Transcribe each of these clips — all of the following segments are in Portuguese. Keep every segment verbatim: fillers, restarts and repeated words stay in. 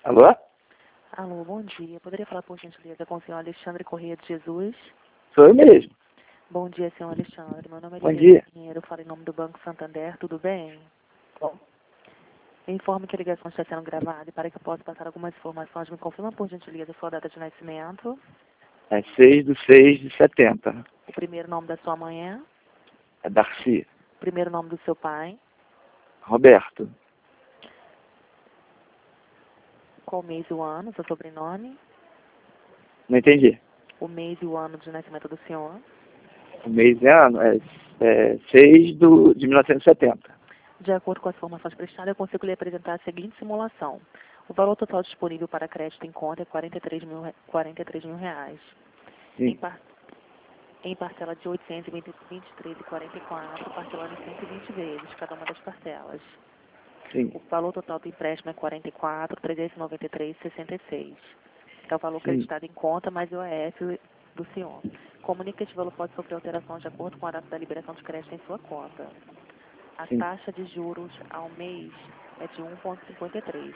Alô? Alô, bom dia. Poderia falar, por gentileza, com o senhor Alexandre Corrêa de Jesus? Sou eu mesmo. Bom dia, senhor Alexandre. Meu nome é Bom Liliana dia. Pinheiro, eu falo em nome do Banco Santander, tudo bem? Bom. Eu informo que a ligação está sendo gravada e para que eu possa passar algumas informações, me confirma, por gentileza, sua data de nascimento, É seis de seis de setenta. o primeiro nome da sua mãe é, É Darcy. o primeiro nome do seu pai, Roberto. qual mês e o ano, seu sobrenome, Não entendi. o mês e o ano de nascimento do senhor. O mês e ano é, é seis do, de mil novecentos e setenta. De acordo com as informações prestadas, eu consigo lhe apresentar a seguinte simulação. O valor total disponível para crédito em conta é quarenta e três mil, re- quarenta e três mil reais. Em, Sim. par, em parcela de oitocentos e vinte e três reais e quarenta e quatro centavos, parcelando em cento e vinte vezes cada uma das parcelas. Sim. O valor total do empréstimo é quarenta e quatro mil trezentos e noventa e três reais e sessenta e seis centavos. É o valor Sim. acreditado em conta mais o I O F do senhor. Comunica que este valor pode sofrer alteração de acordo com a data da liberação de crédito em sua conta. A Sim. taxa de juros ao mês é de um vírgula cinquenta e três.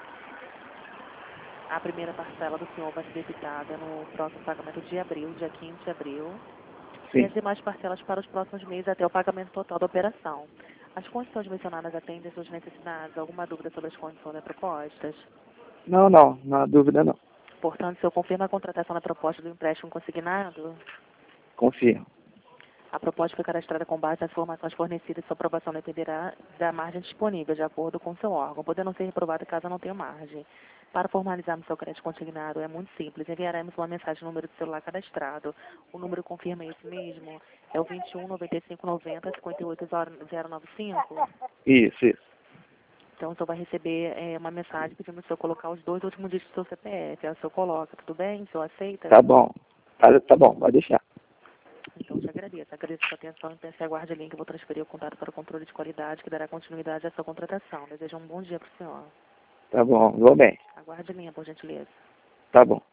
A primeira parcela do senhor vai ser debitada no próximo pagamento de abril, dia quinze de abril, e as Sim. demais parcelas para os próximos meses até o pagamento total da operação. As condições mencionadas atendem às suas necessidades? Alguma dúvida sobre as condições da propostas? Não, não. Não há dúvida, não. Portanto, o senhor confirma a contratação da proposta do empréstimo consignado? Confirmo. A proposta foi cadastrada com base nas informações fornecidas e sua aprovação dependerá da margem disponível, de acordo com o seu órgão, podendo ser reprovada caso não tenha margem. Para formalizarmos seu crédito consignado é muito simples. Enviaremos uma mensagem no número de celular cadastrado. O número confirma esse mesmo? É o vinte e um, noventa e cinco, noventa, cinquenta e oito, zero nove cinco? Isso, isso. Então, o senhor vai receber é, uma mensagem pedindo o senhor colocar os dois últimos dígitos do seu C P F. Aí o senhor coloca, tudo bem? O senhor aceita? Tá bom. Tá, tá bom, pode deixar. Então, te agradeço. Agradeço a sua atenção e peço aguarde a linha que eu vou transferir o contato para o controle de qualidade, que dará continuidade à sua contratação. Desejo um bom dia para o senhor. Tá bom, vou bem. Aguarde a linha, por gentileza. Tá bom.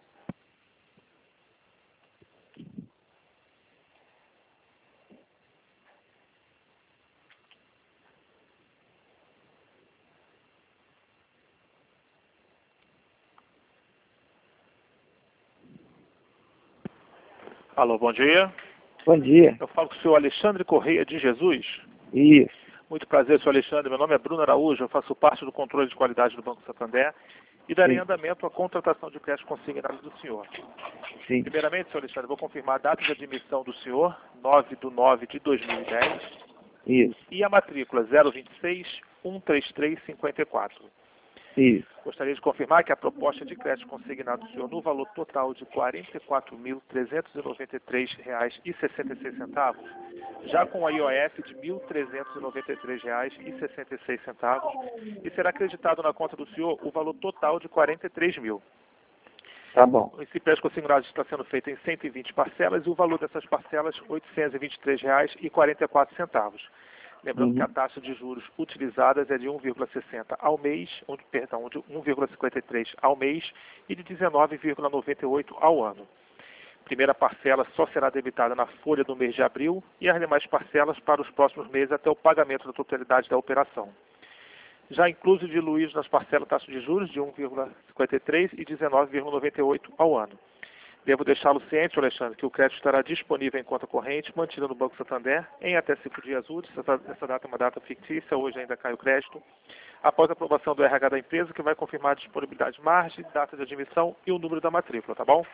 Alô, bom dia. Bom dia. Eu falo com o senhor Alexandre Corrêa de Jesus. Isso. Muito prazer, senhor Alexandre. Meu nome é Bruno Araújo, eu faço parte do controle de qualidade do Banco Santander e darei Sim. andamento à contratação de crédito consignado do senhor. Sim. Primeiramente, senhor Alexandre, eu vou confirmar a data de admissão do senhor, nove de nove de dois mil e dez, Isso. e a matrícula zero vinte e seis, cento e trinta e três, cinquenta e quatro. Isso. Gostaria de confirmar que a proposta de crédito consignado do senhor no valor total de quarenta e quatro mil trezentos e noventa e três reais e sessenta e seis centavos, já com a I O F de mil trezentos e noventa e três reais e sessenta e seis centavos, e será acreditado na conta do senhor o valor total de quarenta e três mil. Tá bom. Esse crédito consignado está sendo feito em cento e vinte parcelas e o valor dessas parcelas oitocentos e vinte e três reais e quarenta e quatro centavos. Lembrando Uhum. que a taxa de juros utilizadas é de um vírgula sessenta ao mês, um, perdão, de um vírgula cinquenta e três ao mês e de dezenove vírgula noventa e oito ao ano. Primeira parcela só será debitada na folha do mês de abril e as demais parcelas para os próximos meses até o pagamento da totalidade da operação. Já incluso e diluídos nas parcelas taxa de juros de um vírgula cinquenta e três e dezenove vírgula noventa e oito ao ano. Devo deixá-lo ciente, Alexandre, que o crédito estará disponível em conta corrente, mantida no Banco Santander, em até cinco dias úteis. Essa, essa data é uma data fictícia, hoje ainda cai o crédito. Após a aprovação do R H da empresa, que vai confirmar a disponibilidade de margem, data de admissão e o número da matrícula, tá bom?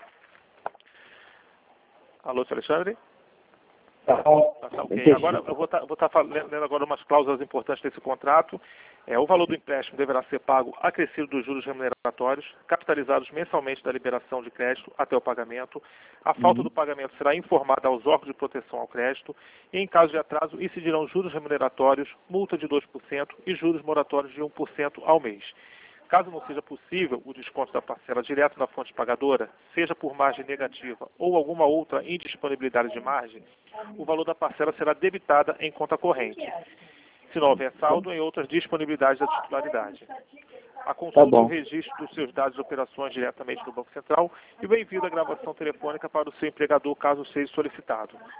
Alô, senhor Alexandre? Tá bom. Tá, tá ok. Entendi. Agora, eu vou estar tá, tá lendo agora umas cláusulas importantes desse contrato. É, o valor do empréstimo deverá ser pago acrescido dos juros remuneratórios, capitalizados mensalmente da liberação de crédito até o pagamento. A falta Uhum. do pagamento será informada aos órgãos de proteção ao crédito e, em caso de atraso, incidirão juros remuneratórios, multa de dois por cento e juros moratórios de um por cento ao mês. Caso não seja possível o desconto da parcela direto na fonte pagadora, seja por margem negativa ou alguma outra indisponibilidade de margem, o valor da parcela será debitada em conta corrente, se não houver saldo em outras disponibilidades da titularidade. A Tá consulta e o bom. registro dos seus dados de operações diretamente no Banco Central e o envio da gravação telefônica para o seu empregador, caso seja solicitado.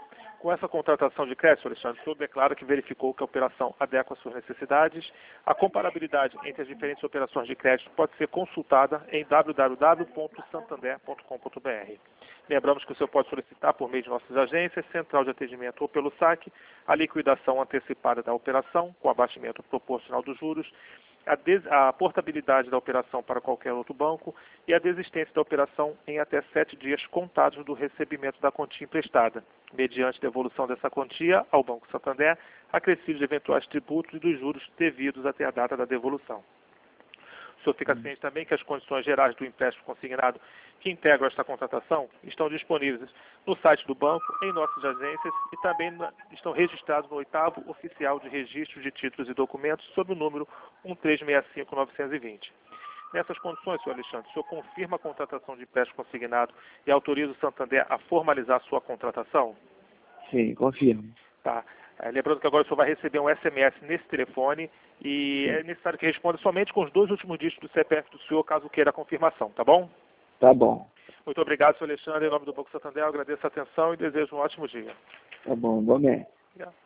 Com essa contratação de crédito, Alexandre, o senhor declara que verificou que a operação adequa às suas necessidades. A comparabilidade entre as diferentes operações de crédito pode ser consultada em w w w ponto santander ponto com ponto b r. Lembramos que o senhor pode solicitar por meio de nossas agências, central de atendimento ou pelo saque, a liquidação antecipada da operação, com abatimento proporcional dos juros, a, des a portabilidade da operação para qualquer outro banco e a desistência da operação em até sete dias contados do recebimento da quantia emprestada, mediante devolução dessa quantia ao Banco Santander, acrescidos de eventuais tributos e dos juros devidos até a data da devolução. O senhor fica ciente também que as condições gerais do empréstimo consignado que integram esta contratação estão disponíveis no site do banco, em nossas agências e também na, estão registrados no oitavo Oficial de Registro de Títulos e Documentos sob o número um três seis cinco nove dois zero. Nessas condições, senhor Alexandre, o senhor confirma a contratação de empréstimo consignado e autoriza o Santander a formalizar a sua contratação? Sim, confirmo. Tá. É, lembrando que agora o senhor vai receber um S M S nesse telefone e é necessário que responda somente com os dois últimos dígitos do C P F do senhor, caso queira a confirmação, tá bom? Tá bom. Muito obrigado, senhor Alexandre. Em nome do Banco Santander, eu agradeço a atenção e desejo um ótimo dia. Tá bom, igualmente. Obrigado.